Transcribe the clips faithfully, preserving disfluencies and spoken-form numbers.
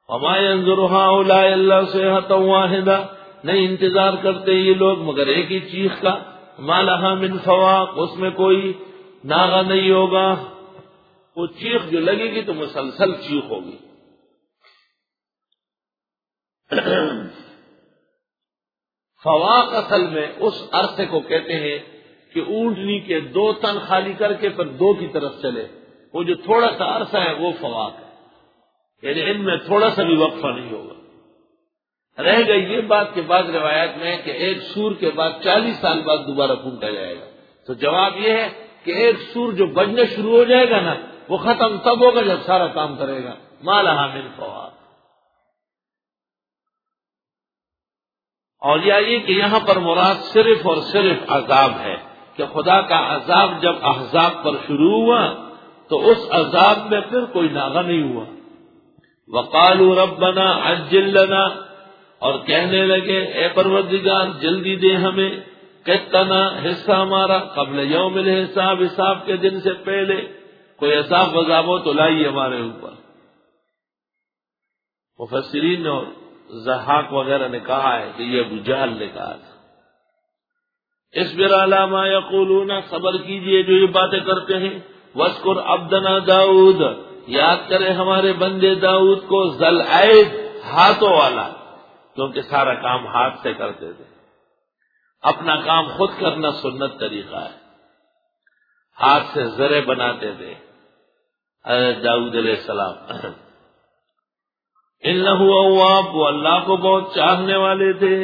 وما ينظر هؤلاء الا صيحة واحدة، نہیں انتظار کرتے یہ لوگ مگر ایک ہی چیخ کا، ما لها من فواق، اس میں کوئی ناغہ نہیں ہوگا، وہ چیخ جو لگے گی تو مسلسل چیخ ہوگی۔ فواق اصل میں اس عرصے کو کہتے ہیں کہ اونٹنی کے دو تن خالی کر کے پھر دو کی طرف چلے، وہ جو تھوڑا سا عرصہ ہے وہ فواق ہے، یعنی ان میں تھوڑا سا بھی وقفہ نہیں ہوگا۔ رہ گئی یہ بات کہ بعض روایات میں ہے کہ ایک سور کے بعد چالیس سال بعد دوبارہ پھونکا جائے گا، تو جواب یہ ہے کہ ایک سور جو بجنا شروع ہو جائے گا نا وہ ختم تب ہوگا جب سارا کام کرے گا۔ ما لہا من فواق۔ اور یہ کہ یہاں پر مراد صرف اور صرف عذاب ہے، کہ خدا کا عذاب جب احزاب پر شروع ہوا تو اس عذاب میں پھر کوئی ناغہ نہیں ہوا۔ وقالوا ربنا عجل لنا، اور کہنے لگے اے پروردگار جلدی دے ہمیں، قطنا حصہ ہمارا، قبل یوم الحساب، حساب کے دن سے پہلے، کوئی حساب وضاب ہو تو لائیے ہمارے اوپر۔ مفسرین اور ضحاک وغیرہ نے کہا ہے کہ یہ ابو جہل نے کہا تھا۔ اصبر علی ما یقولون، صبر کیجئے جو یہ باتیں کرتے ہیں، واذکر عبدنا داؤد، یاد کرے ہمارے بندے داؤد کو، ذل اید، ہاتھوں والا، کیونکہ سارا کام ہاتھ سے کرتے تھے، اپنا کام خود کرنا سنت طریقہ ہے، ہاتھ سے زرے بناتے تھے حضرت داؤد علیہ السلام۔ انہ اواب، وہ اللہ کو بہت چاہنے والے تھے۔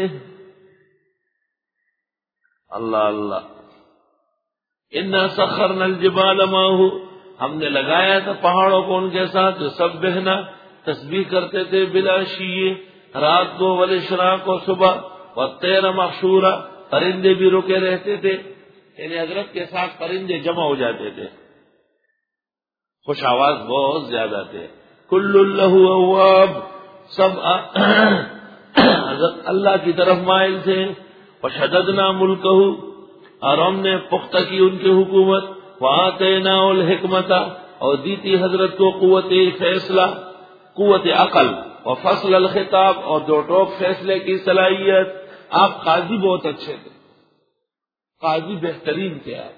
اللہ اللہ۔ انا سخرنا الجبال معه، ہم نے لگایا تھا پہاڑوں کو ان کے ساتھ، جو سب بہنا تسبیح کرتے تھے بلا شیئے، رات کو والاشراق کو صبح، والطیر محشورا، پرندے بھی رکے رہتے تھے، یعنی حضرت کے ساتھ پرندے جمع ہو جاتے تھے، خوش آواز بہت زیادہ تھے۔ کل اللہ اواب، سب حضرت اللہ کی طرف مائل تھے۔ وشددنا ملکہ، اور ہم نے پختہ کی ان کی حکومت، وآتیناہ الحکمت، اور دی تھی حضرت کو قوت فیصلہ، قوت عقل، وفصل الخطاب، اور دو ٹوک فیصلے کی صلاحیت۔ آپ قاضی بہت اچھے تھے، قاضی بہترین تھے آپ۔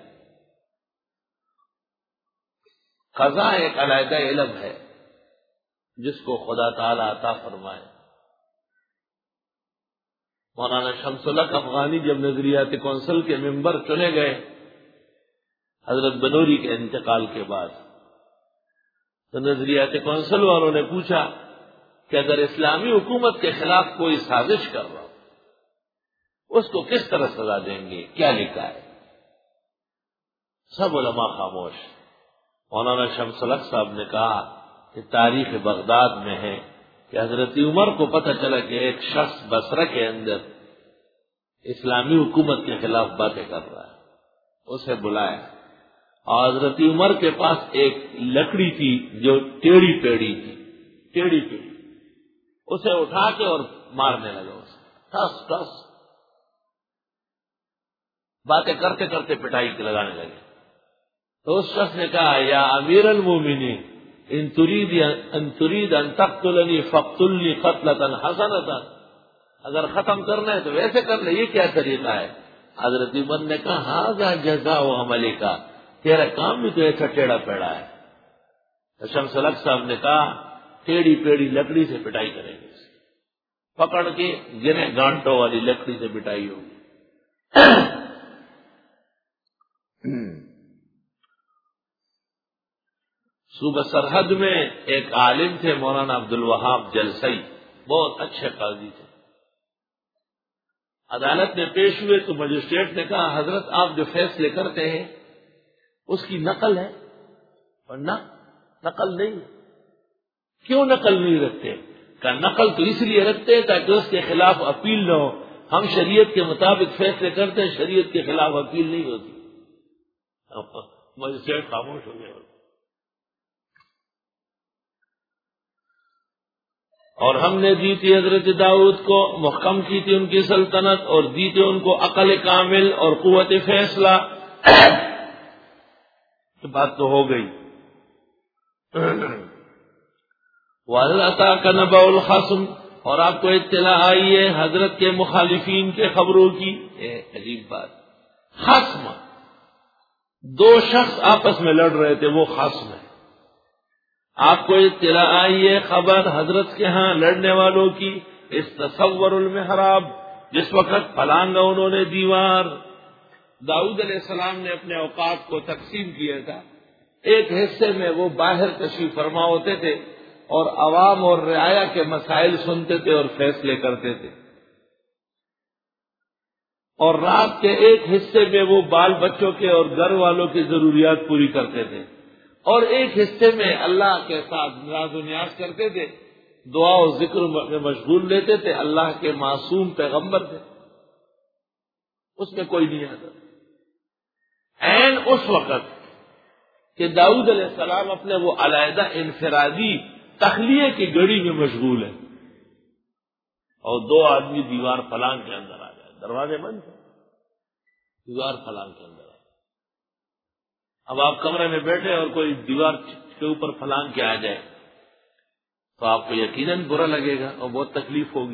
قضا ایک علیحدہ علم ہے جس کو خدا تعالی عطا فرمائے۔ مولانا شمس الحق افغانی جب نظریات کونسل کے ممبر چنے گئے حضرت بنوری کے انتقال کے بعد، تو نظریات کونسل والوں نے پوچھا کہ اگر اسلامی حکومت کے خلاف کوئی سازش کر رہا ہو اس کو کس طرح سزا دیں گے، کیا لکھا ہے؟ سب علماء خاموش۔ مولانا شمس الحق صاحب نے کہا کہ تاریخ بغداد میں ہے کہ حضرت عمر کو پتہ چلا کہ ایک شخص بصرہ کے اندر اسلامی حکومت کے خلاف باتیں کر رہا ہے، اسے بلایا، اور حضرت عمر کے پاس ایک لکڑی تھی جو ٹیڑھی پیڑھی تھی، ٹیڑھی پیڑھی، اسے اٹھا کے اور مارنے لگا، اسے ٹس ٹس، باتیں کرتے کرتے پٹائی کے لگانے لگے۔ تو اس شخص نے کہا یا امیر المومنین ان ترید ان ترید ان تقتلنی فاقتلنی قتلۃ حسنۃ، اگر ختم کرنا ہے تو ویسے کر لے، یہ کیا طریقہ ہے؟ حضرت عمر نے کہا ھذا جزاء عملک، تیرا کام بھی تو ایسا ٹیڑھا پیڑا ہے۔ تو شمس الحق صاحب نے کہا ٹیڑھی پیڑھی لکڑی سے پٹائی کریں گے، پکڑ کے گرے گانٹوں والی لکڑی سے پٹائی ہوگی۔ صوبہ سرحد میں ایک عالم تھے مولانا عبد الوہاب جلسئی، بہت اچھے قاضی تھے۔ عدالت میں پیش ہوئے تو مجسٹریٹ نے کہا حضرت آپ جو فیصلے کرتے ہیں اس کی نقل ہے؟ ورنہ نقل نہیں۔ کیوں نقل نہیں رکھتے؟ کہ نقل تو اس لیے رکھتے ہیں تاکہ اس کے خلاف اپیل نہ ہو، ہم شریعت کے مطابق فیصلے کرتے ہیں، شریعت کے خلاف اپیل نہیں ہوتی۔ مجسٹریٹ خاموش ہو گئے، اور ہم نے دی تھی حضرت داؤد کو، محکم کی تھی ان کی سلطنت، اور دی تھی ان کو عقل کامل اور قوت فیصلہ۔ بات تو ہو گئی۔ وَهَلْ أَتَاكَ نَبَأُ الْخَصْمِ، اور آپ کو اطلاع آئی ہے حضرت کے مخالفین کے خبروں کی. اے عجیب بات، خصم، دو شخص آپس میں لڑ رہے تھے، وہ خصم ہے. آپ کو اطلاع آئی ہے خبر حضرت کے ہاں لڑنے والوں کی. استصور المحراب، جس وقت پھلانگا انہوں نے دیوار. داؤد علیہ السلام نے اپنے اوقات کو تقسیم کیا تھا. ایک حصے میں وہ باہر تشریف فرما ہوتے تھے اور عوام اور رعایا کے مسائل سنتے تھے اور فیصلے کرتے تھے، اور رات کے ایک حصے میں وہ بال بچوں کے اور گھر والوں کی ضروریات پوری کرتے تھے، اور ایک حصے میں اللہ کے ساتھ نیاز و نیاز کرتے تھے، دعا و ذکر میں مشغول لیتے تھے. اللہ کے معصوم پیغمبر تھے، اس میں کوئی نہیں آتا. عین اس وقت کہ داؤد علیہ السلام اپنے وہ علیحدہ انفرادی تخلیے کی گڑی میں مشغول ہے، اور دو آدمی دیوار پلانگ کے اندر آ جائے، دروازے بند تھے، دیوار پلانگ کے اندر آ جائے. اب آپ کمرے میں بیٹھے اور کوئی دیوار کے اوپر پلانگ کے آ جائے تو آپ کو یقیناً برا لگے گا اور بہت تکلیف ہوگی.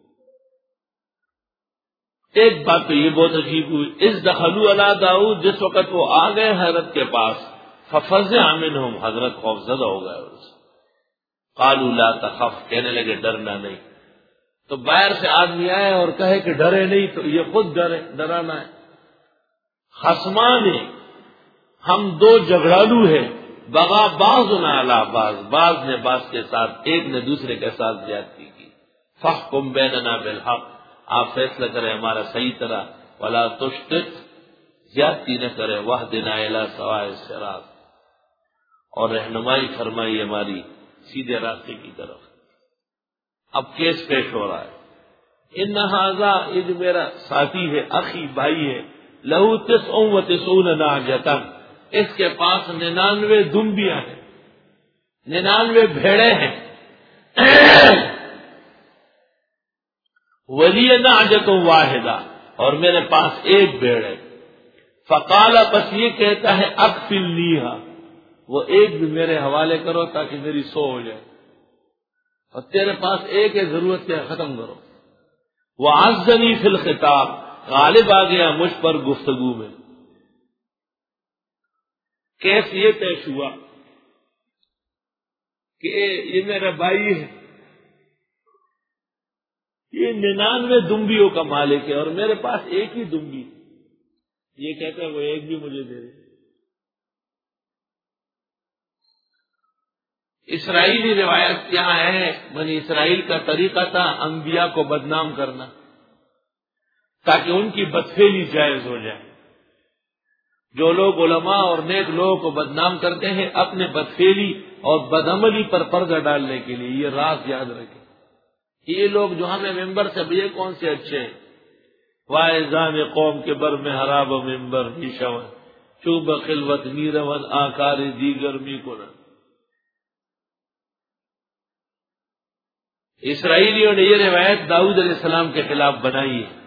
ایک بات تو یہ بہت عجیب ہوئی، اس دخلوا علی داؤد، جس وقت وہ آ گئے حضرت کے پاس، ففزع منہم، حضرت خوفزدہ ہو گئے. قالوا لا تخف، کہنے لگے ڈرنا نہیں. تو باہر سے آدمی آئے اور کہے کہ ڈرے نہیں تو یہ خود ڈرے، ڈرانا ہے. خصمان، ہم دو جھگڑالو ہیں، بغا بعضنا علی بعض، بعض نے بعض کے ساتھ، ایک نے دوسرے کے ساتھ زیادتی کی. فاحکم بیننا بالحق، آپ فیصلہ کریں ہمارا صحیح طرح، ولا تشطط، زیادتی نہ کریں، واہدنا الی سواء الصراط، اور رہنمائی فرمائی ہماری سیدھے راستے کی طرف. اب کیس پیش ہو رہا ہے. ان ھذا، یہ جو میرا ساتھی ہے، اخی بھائی ہے، لہو تسع و تسعون نعجۃ، اس کے پاس ننانوے دمبیاں ہیں، ننانوے بھیڑے ہیں. ولی نعجۃ واحدہ، اور میرے پاس ایک بھیڑ ہے. فقال، بس یہ کہتا ہے اکفلنیھا، وہ ایک بھی میرے حوالے کرو تاکہ میری سو ہو جائے، اور تیرے پاس ایک ہے، ضرورت کیا، ختم کرو. وعزنی فی الخطاب، غالب آ گیا مجھ پر گفتگو میں. کیس یہ پیش ہوا کہ یہ میرا بھائی ہے، یہ ننانوے دمبیوں کا مالک ہے اور میرے پاس ایک ہی دمبی، یہ کہتا ہے وہ ایک بھی مجھے دے دے. اسرائیلی روایت یہاں ہے، بنی اسرائیل کا طریقہ تھا انبیاء کو بدنام کرنا تاکہ ان کی بدفعلی جائز ہو جائے. جو لوگ علماء اور نیک لوگوں کو بدنام کرتے ہیں اپنے بدفعلی اور بدعملی پر پردہ ڈالنے کے لیے، یہ راز یاد رکھیں. یہ لوگ جو ہمیں ممبر سے یہ کون سے اچھے ہیں، وائزان قوم کے بر میں حراب ممبر نیشون چوب خلوت نیرون آکار دیگر می کنن. اسرائیلیوں نے یہ روایت داؤد علیہ السلام کے خلاف بنائی ہے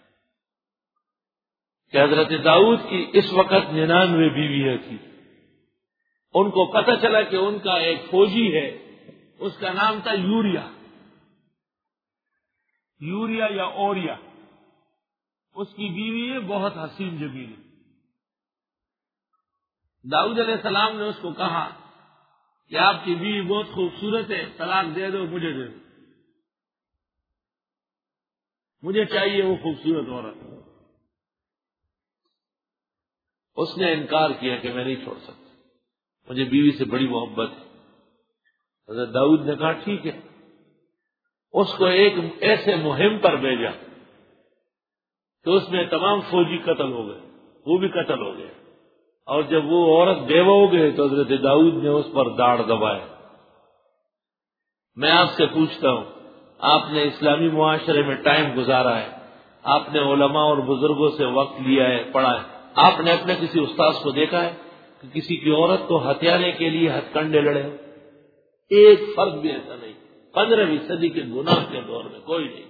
کہ حضرت داؤد کی اس وقت ننانوے بیویاں تھی. ان کو پتہ چلا کہ ان کا ایک فوجی ہے، اس کا نام تھا یوریا، یوریا یا اوریا، اس کی بیوی ہے بہت حسین جمیل. داؤد علیہ السلام نے اس کو کہا کہ آپ کی بیوی بہت خوبصورت ہے، طلاق دے دو، مجھے دے دو، مجھے چاہیے وہ خوبصورت عورت. اس نے انکار کیا کہ میں نہیں چھوڑ سکتا، مجھے بیوی سے بڑی محبت ہے. حضرت داؤد نے کہا ٹھیک ہے. اس کو ایک ایسے مہم پر بھیجا تو اس میں تمام فوجی قتل ہو گئے، وہ بھی قتل ہو گئے، اور جب وہ عورت بیوہ ہو گئے تو حضرت داؤد نے اس پر داڑ دبایا. میں آپ سے پوچھتا ہوں، آپ نے اسلامی معاشرے میں ٹائم گزارا ہے، آپ نے علماء اور بزرگوں سے وقت لیا ہے، پڑھا ہے، آپ نے اپنے کسی استاذ کو دیکھا ہے کہ کسی کی عورت کو ہتھیانے کے لیے ہتھ کنڈے لڑے ہو؟ ایک فرد بھی ایسا نہیں. پندرہویں صدی کے گناہ کے دور میں کوئی نہیں.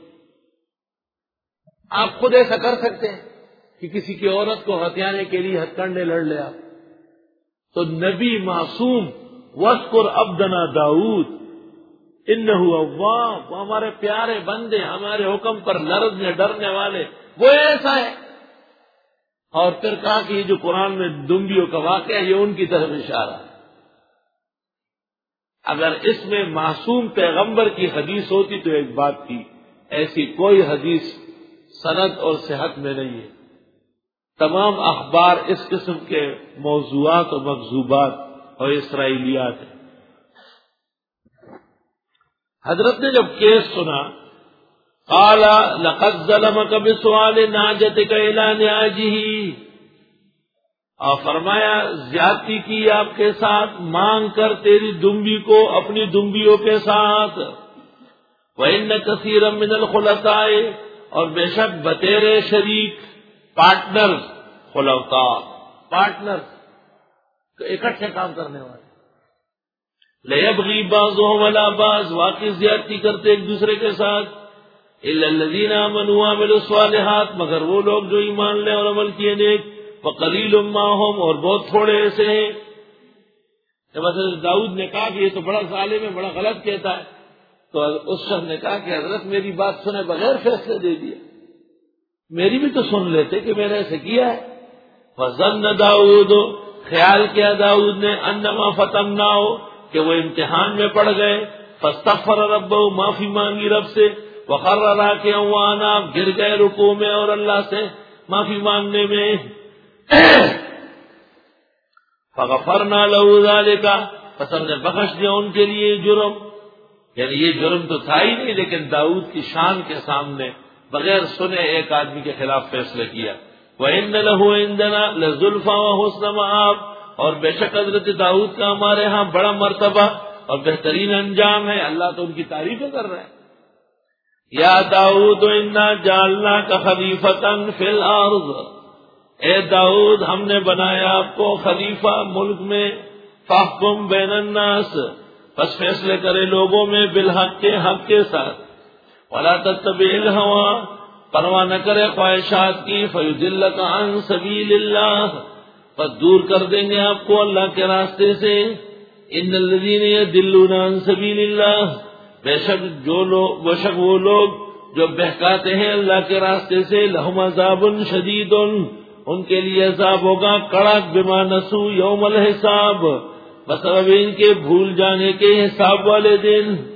آپ خود ایسا کر سکتے ہیں کہ کسی کی عورت کو ہتھیانے کے لیے ہتھ کنڈے لڑ لے آپ؟ تو نبی معصوم وذکر عبدنا داؤد، انہ اواب، وہ ہمارے پیارے بندے، ہمارے حکم پر لرزنے ڈرنے والے، وہ ایسا ہے۔ اور پھر کہا کہ یہ جو قرآن میں دمبیوں کا واقعہ ہے یہ ان کی طرف اشارہ ہے۔ اگر اس میں معصوم پیغمبر کی حدیث ہوتی تو ایک بات تھی، ایسی کوئی حدیث سند اور صحت میں نہیں ہے۔ تمام اخبار اس قسم کے موضوعات اور مکذوبات اور اسرائیلیات ہیں۔ حضرت نے جب کیس سنا، قال لقد ظلمك بسؤال ناجتك الى نعاجه، اور فرمایا زیادتی کی آپ کے ساتھ مانگ کر تیری دمبی کو اپنی دمبیوں کے ساتھ۔ وَإِنَّ كَثِيرًا مِنَ الْخُلَطَاءِ، اور بے شک بتیرے شریک، پارٹنر، خلطاء پارٹنر اکٹھے کام کرنے والے، لَيَبْغِي بَعْضُهُمْ عَلَى بَعْضٍ، واقعی زیادتی کرتے ایک دوسرے کے ساتھ، إِلَّا الَّذِينَ آمَنُوا وَعَمِلُوا الصَّالِحَاتِ، مگر وہ لوگ جو ایمان لے اور عمل کیے نیک، وَقَلِيلٌ مَّا هُمْ، اور بہت تھوڑے ایسے ہیں۔ جب حضرت داؤد نے کہا کہ یہ تو بڑا ظالم ہے، بڑا غلط کہتا ہے، تو اس شخص نے کہا کہ حضرت میری بات سنے بغیر فیصلے دے دیا، میری بھی تو سن لیتے کہ میں نے ایسے کیا ہے۔ فَظَنَّ داؤد، خیال کیا داؤد نے، انما فتناہ، کہ وہ امتحان میں پڑ گئے، فاستغفر ربہ، معافی مانگی رب سے، وخر راکعا واناب، گر گئے رکوع میں اور اللہ سے معافی مانگنے میں، فغفرنا له ذلك، پس ہم نے بخش دیا ان کے لیے جرم، یعنی یہ جرم تو تھا ہی نہیں، لیکن داؤد کی شان کے سامنے بغیر سنے ایک آدمی کے خلاف فیصلہ کیا۔ وَإِنَّ لَهُ عِندَنَا لَزُلْفَىٰ وَحُسْنَ مَآبٍ، اور بے شک حضرت داؤد کا ہمارے ہاں بڑا مرتبہ اور بہترین انجام ہے۔ اللہ تو ان کی تعریفیں کر رہا ہے۔ یا داؤد انا جعلناک خلیفۃ فی الارض، اے داؤد ہم نے بنایا آپ کو خلیفہ ملک میں، فاحکم بین الناس، بس فیصلے کرے لوگوں میں بالحق کے حق کے ساتھ، ولا تتبع الہوى، پرواہ نہ کرے خواہشات کی، فیضلک عن سبیل اللہ، پس دور کر دیں گے آپ کو اللہ کے راستے سے۔ ان الذین یضلون عن سبیل اللہ، بے شک جو لوگ بے شک وہ لوگ جو بہکاتے ہیں اللہ کے راستے سے، لہم عذاب شدید، ان کے لیے عذاب ہوگا کڑک، بما نسوا یوم الحساب، بسبب ان کے بھول جانے کے حساب والے دن۔